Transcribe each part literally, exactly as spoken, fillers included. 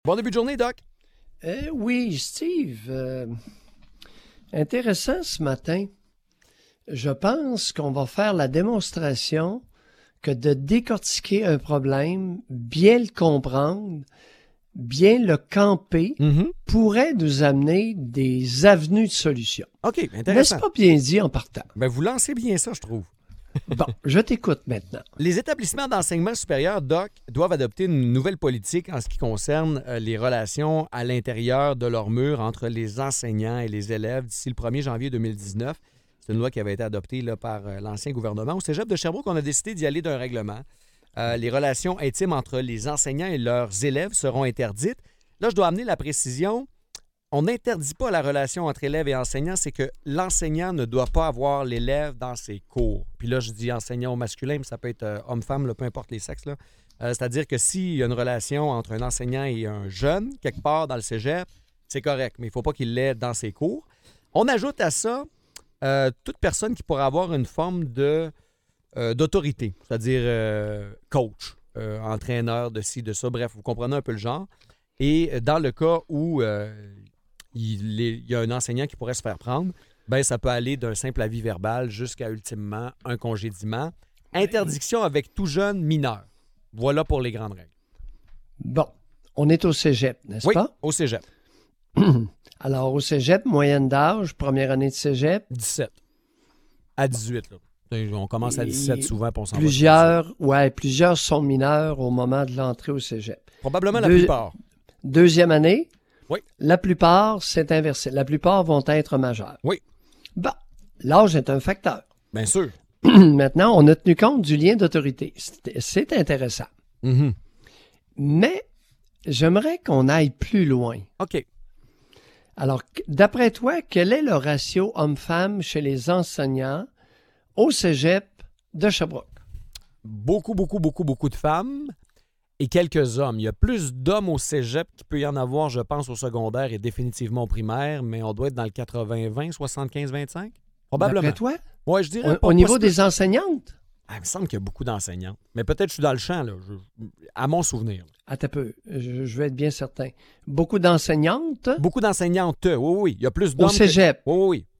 Bon début de journée, Doc. Euh, oui, Steve. Euh, intéressant ce matin. Je pense qu'on va faire la démonstration que de décortiquer un problème, bien le comprendre, bien le camper, Mm-hmm. pourrait nous amener des avenues de solutions. OK, intéressant. N'est-ce pas bien dit en partant? Ben, vous lancez bien ça, je trouve. Bon, je t'écoute maintenant. Les établissements d'enseignement supérieur, Doc, doivent adopter une nouvelle politique en ce qui concerne euh, les relations à l'intérieur de leurs murs entre les enseignants et les élèves d'ici le premier janvier deux mille dix-neuf. C'est une loi qui avait été adoptée là, par euh, l'ancien gouvernement. Au cégep de Sherbrooke, on a décidé d'y aller d'un règlement. Euh, les relations intimes entre les enseignants et leurs élèves seront interdites. Là, je dois amener la précision. On n'interdit pas la relation entre élèves et enseignants, c'est que l'enseignant ne doit pas avoir l'élève dans ses cours. Puis là, je dis enseignant au masculin, mais ça peut être euh, homme-femme, là, peu importe les sexes. Là. Euh, c'est-à-dire que s'il y a une relation entre un enseignant et un jeune, quelque part dans le cégep, c'est correct, mais il ne faut pas qu'il l'ait dans ses cours. On ajoute à ça euh, toute personne qui pourra avoir une forme de, euh, d'autorité, c'est-à-dire euh, coach, euh, entraîneur de ci, de ça, bref, vous comprenez un peu le genre. Et dans le cas où euh, il, est, il y a un enseignant qui pourrait se faire prendre, ben ça peut aller d'un simple avis verbal jusqu'à ultimement un congédiement. Interdiction avec tout jeune mineur. Voilà pour les grandes règles. Bon, on est au cégep, n'est-ce Oui, pas? au cégep. Alors, au cégep, moyenne d'âge, première année de cégep. dix-sept à dix-huit, là. On commence à dix-sept souvent, puis on s'en va. Plusieurs, ouais, plusieurs sont mineurs au moment de l'entrée au cégep. Probablement la Deux- plupart. Deuxième année, Oui. la plupart, c'est inversé. La plupart vont être majeurs. Oui. Bon, l'âge est un facteur. Bien sûr. Maintenant, on a tenu compte du lien d'autorité. C'est, c'est intéressant. Mhm. Mais j'aimerais qu'on aille plus loin. OK. Alors, qu- d'après toi, quel est le ratio homme-femme chez les enseignants au cégep de Sherbrooke? Beaucoup, beaucoup, beaucoup, beaucoup de femmes et quelques hommes. Il y a plus d'hommes au cégep qu'il peut y en avoir, je pense, au secondaire et définitivement au primaire, mais on doit être dans le quatre-vingts vingt, soixante-quinze vingt-cinq? Probablement. D'après toi? Oui, je dirais. Au, pas- au pas niveau si- des enseignantes? Ah, il me semble qu'il y a beaucoup d'enseignants. Mais peut-être que je suis dans le champ, là. Je- à mon souvenir. Attends un peu, je, je vais être bien certain. Beaucoup d'enseignantes Beaucoup d'enseignantes, oui, oui, oui. Il y a plus d'hommes. au cégep. Que... Oui, oui, oui.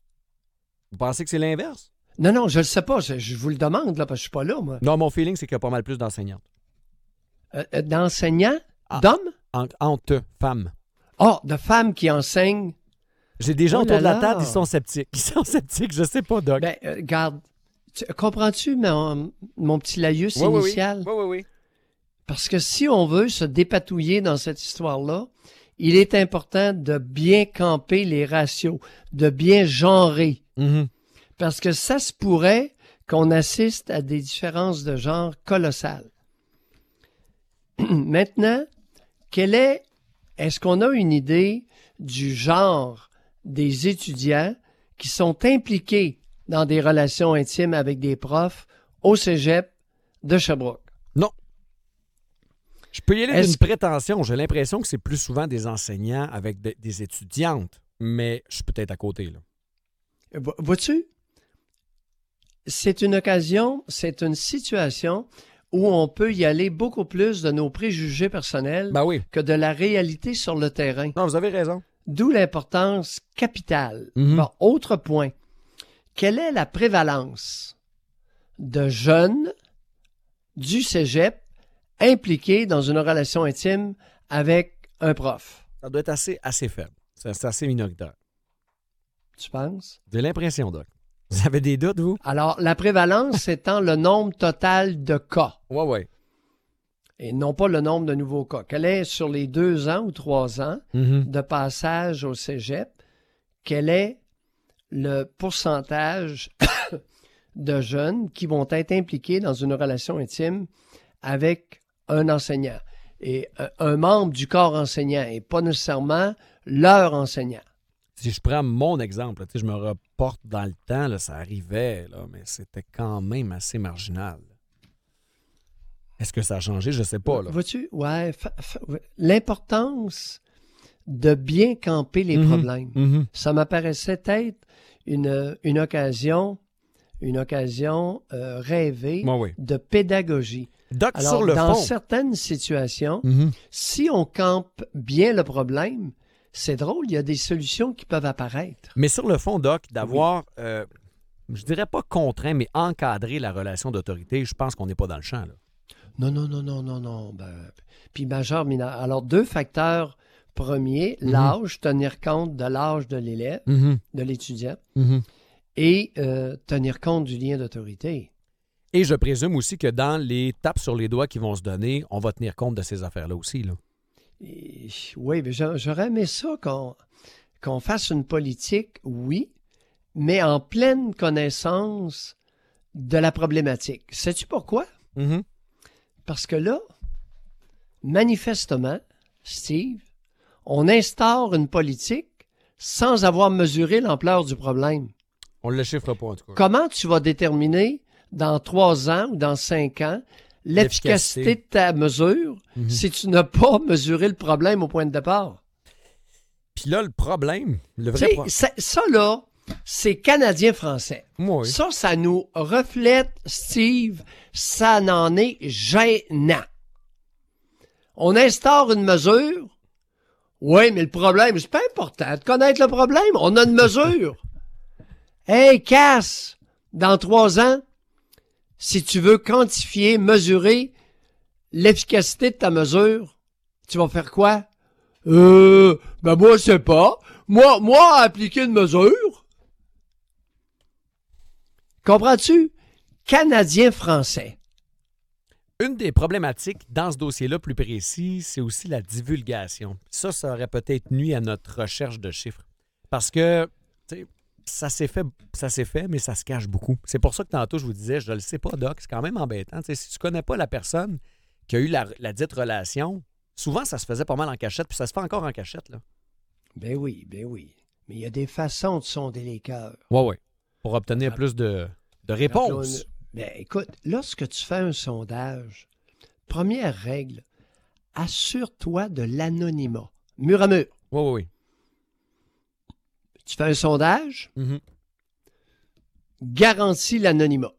Vous pensez que c'est l'inverse? Non, non, je ne le sais pas. Je, je vous le demande, là, parce que je suis pas là, moi. Non, mon feeling, c'est qu'il y a pas mal plus d'enseignantes. Euh, euh, d'enseignants? Ah. D'hommes? En- entre femmes. Oh, de femmes qui enseignent. J'ai des gens Oh autour là de la là. table, ils sont sceptiques. Ils sont sceptiques, je sais pas, Doc. Ben, euh, regarde, tu- comprends-tu mon, mon petit laïus oui, oui, oui. initial? Oui, oui, oui. Parce que si on veut se dépatouiller dans cette histoire-là, il est important de bien camper les ratios, de bien genrer. Mhm. Parce que ça se pourrait qu'on assiste à des différences de genre colossales. Maintenant, quel est, est-ce qu'on a une idée du genre des étudiants qui sont impliqués dans des relations intimes avec des profs au cégep de Sherbrooke? Non. Je peux y aller Est-ce d'une que- prétention. J'ai l'impression que c'est plus souvent des enseignants avec de- des étudiantes, mais je suis peut-être à côté, là. Vo- Vois-tu? C'est une occasion, c'est une situation où on peut y aller beaucoup plus de nos préjugés personnels Ben oui. que de la réalité sur le terrain. Non, vous avez raison. D'où l'importance capitale. Mhm. Bon, autre point. Quelle est la prévalence de jeunes du cégep impliqués dans une relation intime avec un prof? Ça doit être assez, assez faible. C'est c'est assez minoritaire. Tu penses? J'ai l'impression, Doc. Vous avez des doutes, vous? Alors, la prévalence étant le nombre total de cas. Oui, oui. Et non pas le nombre de nouveaux cas. Quel est sur les deux ans ou trois ans de passage au cégep, quel est le pourcentage de jeunes qui vont être impliqués dans une relation intime avec un enseignant et un, un membre du corps enseignant et pas nécessairement leur enseignant. Si je prends mon exemple, là, tu sais, je me reporte dans le temps, là, ça arrivait, là, mais c'était quand même assez marginal. Est-ce que ça a changé? Je ne sais pas. Là. Vois-tu? Ouais, fa- fa- ouais. L'importance de bien camper les Mhm, problèmes. mhm. Ça m'apparaissait être une, une occasion, une occasion euh, rêvée Ouais, oui. de pédagogie. Doc, Alors, sur le dans fond... certaines situations, Mm-hmm. si on campe bien le problème, c'est drôle, il y a des solutions qui peuvent apparaître. Mais sur le fond, Doc, d'avoir, oui. euh, je dirais pas contraint, mais encadré la relation d'autorité, je pense qu'on n'est pas dans le champ, là. Non, non, non, non, non, non. Ben, puis majeur, mineur. Alors, deux facteurs premiers, mm-hmm. l'âge, tenir compte de l'âge de l'élève, mm-hmm. de l'étudiant, mm-hmm. et euh, tenir compte du lien d'autorité. Et je présume aussi que dans les tapes sur les doigts qui vont se donner, on va tenir compte de ces affaires-là aussi, là. Et, oui, mais j'aurais aimé ça qu'on, qu'on fasse une politique, oui, mais en pleine connaissance de la problématique. Sais-tu pourquoi? Mm-hmm. Parce que là, manifestement, Steve, on instaure une politique sans avoir mesuré l'ampleur du problème. On ne le chiffre pas, en tout cas. Comment tu vas déterminer dans trois ans ou dans cinq ans l'efficacité, l'efficacité de ta mesure mm-hmm. si tu n'as pas mesuré le problème au point de départ? Puis là, le problème, le vrai problème... Ça, ça, là, c'est canadien-français. Oui. Ça, ça nous reflète, Steve, ça n'en est gênant. On instaure une mesure. Oui, mais le problème, c'est pas important de connaître le problème. On a une mesure. Hey, Cass, dans trois ans, si tu veux quantifier, mesurer l'efficacité de ta mesure, tu vas faire quoi? Euh, ben moi, je sais pas. Moi, moi, appliquer une mesure. Comprends-tu? Canadien-français. Une des problématiques dans ce dossier-là plus précis, c'est aussi la divulgation. Ça, ça aurait peut-être nuit à notre recherche de chiffres. Parce que, tu sais, ça s'est fait, ça s'est fait, mais ça se cache beaucoup. C'est pour ça que tantôt, je vous disais, je ne le sais pas, Doc, c'est quand même embêtant. Tu sais, si tu ne connais pas la personne qui a eu la, la dite relation, souvent, ça se faisait pas mal en cachette, puis ça se fait encore en cachette, là. Ben oui, ben oui. Mais il y a des façons de sonder les cœurs. Oui, oui. Pour obtenir plus de, de réponses. Ben écoute, lorsque tu fais un sondage, première règle, assure-toi de l'anonymat. Mur à mur. Oui, oui, oui. Tu fais un sondage, mm-hmm. garantis l'anonymat.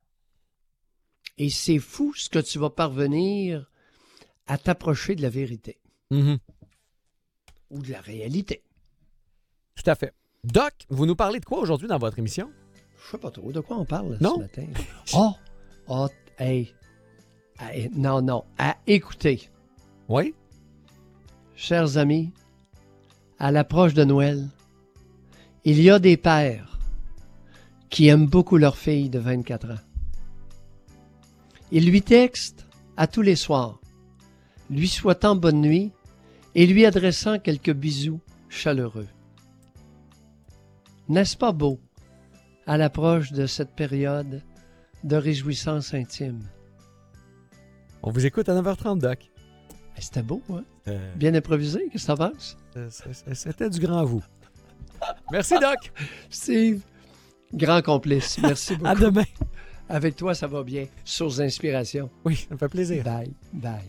Et c'est fou ce que tu vas parvenir à t'approcher de la vérité. Mm-hmm. Ou de la réalité. Tout à fait. Doc, vous nous parlez de quoi aujourd'hui dans votre émission? Je sais pas trop. De quoi on parle non? ce matin? Oh! Oh! Hey! hey! Non, non. À écouter. Oui? Chers amis, à l'approche de Noël, il y a des pères qui aiment beaucoup leur fille de vingt-quatre ans. Ils lui textent à tous les soirs, lui souhaitant bonne nuit et lui adressant quelques bisous chaleureux. N'est-ce pas beau à l'approche de cette période de réjouissance intime? On vous écoute à neuf heures trente, Doc. C'était beau, hein? Euh... Bien improvisé, qu'est-ce que t'en penses? C'était du grand vous. Merci, Doc. Steve, grand complice. Merci beaucoup. À demain. Avec toi, ça va bien. Source d'inspiration. Oui, ça me fait plaisir. Bye. Bye.